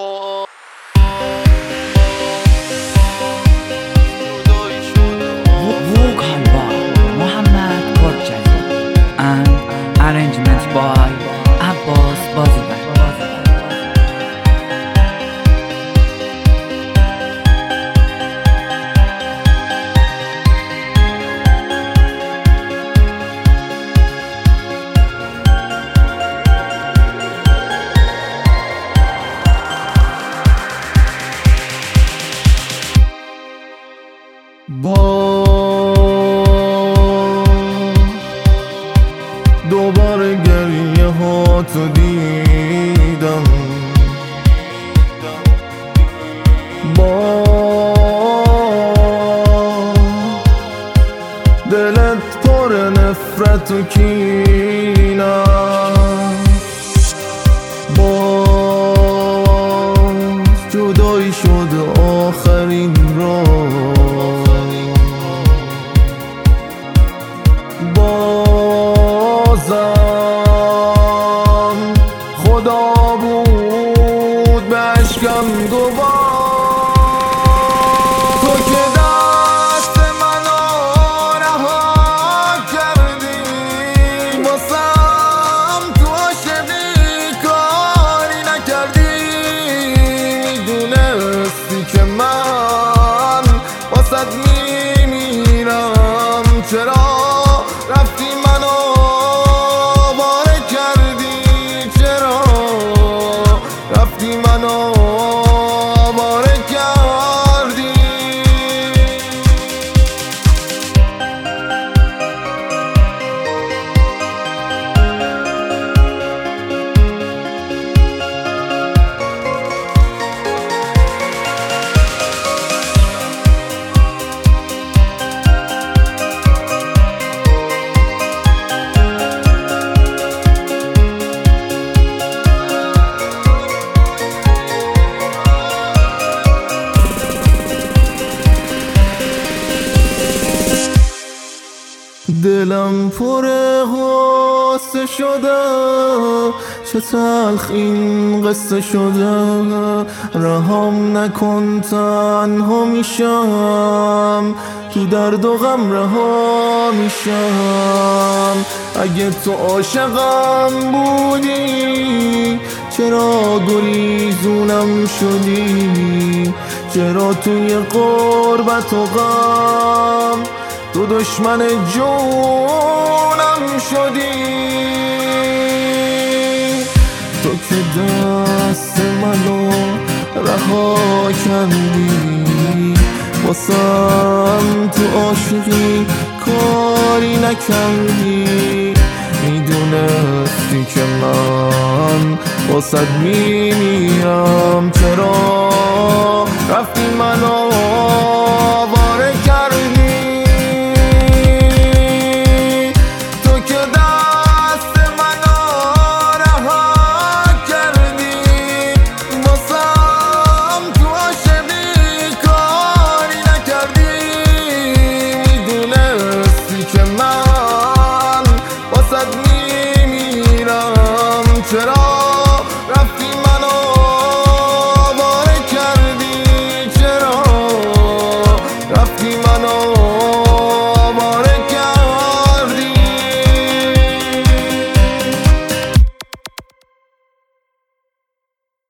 با Vocal by Muhammad Korchali and arrangement by Abbas Bazibar. دوباره گریه ها تو دیدم، با دلت پر نفرت و کینم، باز جدایی شد آخرین راه، بازم خدا بود به اشکم گواه. تو که دست منو رها کردی، واسم تو عاشقی کاری نکردی، میدونستی که من واسد میمیرم، چرا رفتی منو باره کردی، چرا رفتی منو باره کردی. دلم پر غصه شده، چه تلخ این قصه شده، رهام نکن تنها میشم، تو درد و غم رها میشم. اگه تو عاشقم بودی، چرا گریزونم شدی، چرا توی غربت و غم تو دشمن جونم شدی. تو که دست منو رها کردی، واسم تو عاشقی کاری نکردی، میدونستی که من واسد میمیرم، چرا